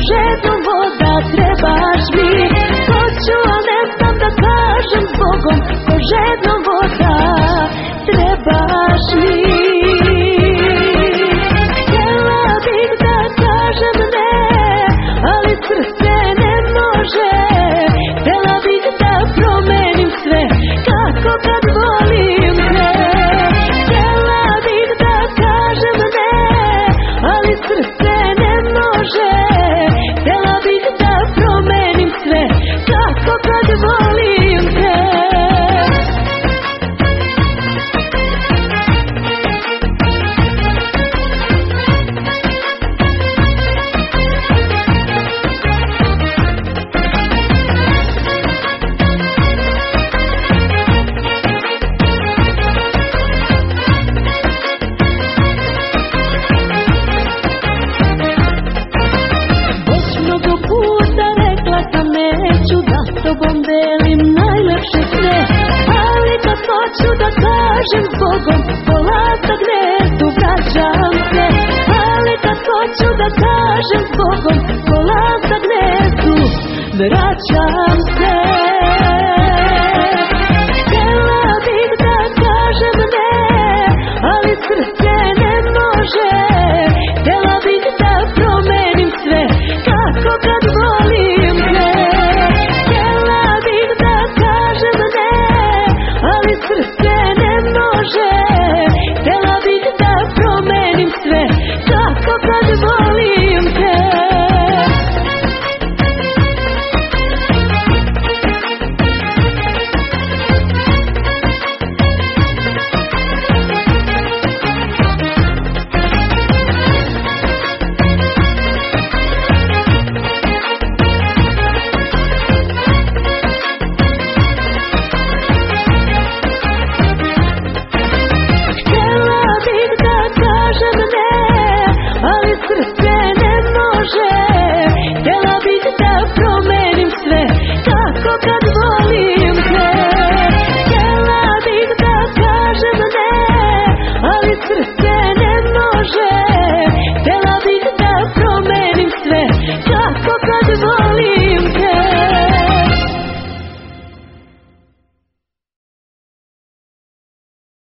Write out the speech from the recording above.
žedno voda, trebaš mi. Hoću, a ne znam da kažem zbogom, ko žedno voda, trebaš mi. Htjela bih da kažem ne, ali srce ne može. Htjela bih da promenim sve, kako kad volim te. Htjela bih da kažem ne, ali srce ne može. Htjela bih da promenim sve, kako kad volim te. Tobom delim najlepše sve, ali kad hoću da kažem zbogom, polazak netu vraćam se. Ali kad hoću da kažem zbogom, polazak netu vraćam se. Htjela bih da kažem ne, ali srce ne može. Htjela bih da promenim sve, kako kad volim te. Ali srce ne može. Htjela bih da promenim sve, kako kad volim te. Ali srce